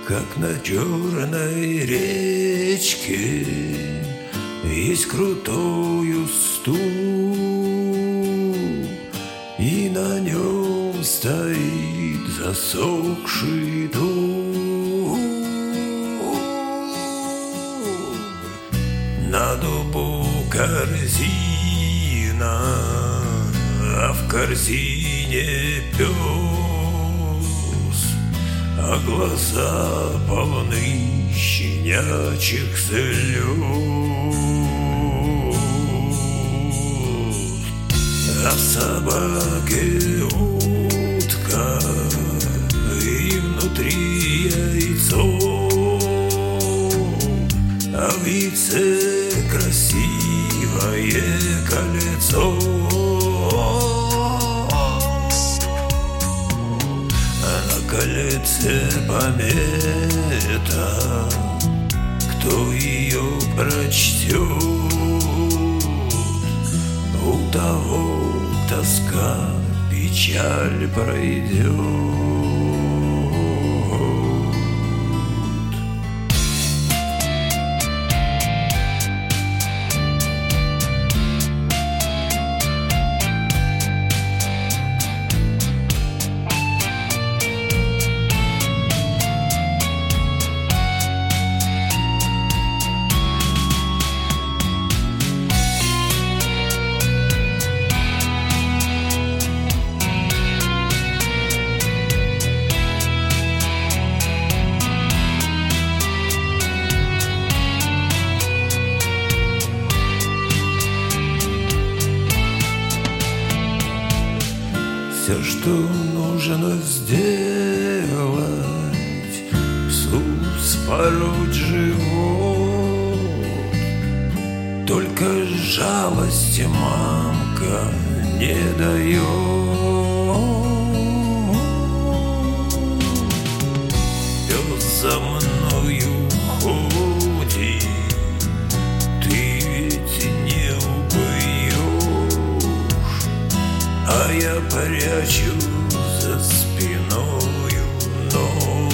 как на черной речке есть крутой уступ, и на нем стоит засохший дуб. На дубу корзина, а в корзине пес, а глаза полны щенячьих слез. А в собаке утка, и внутри яйцо, а в яйце красивое колецо. А на колеце помета, кто ее прочтет, у того тоска, печаль пройдет. Все, что нужно сделать, псу спороть живот. Только жалости мамка не дает. Пес за мною ходит, ты ведь не убьешь, а я прячу за спиною нож.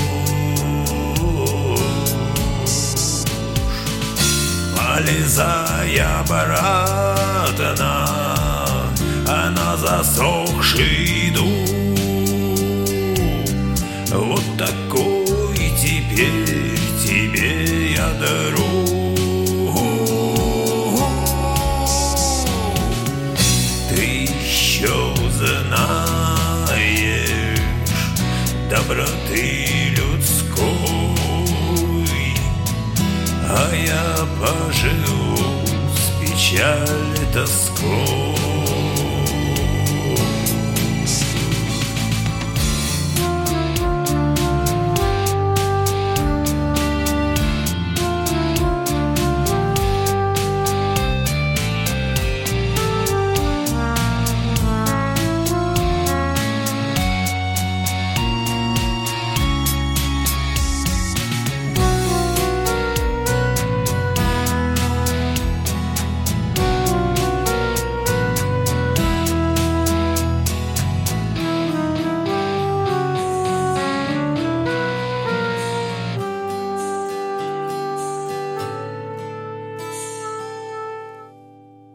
Полезая обратно, а на засохший дуб, вот такой теперь тебе я дарю. Знаешь доброты людской, а я поживу с печаль тоской.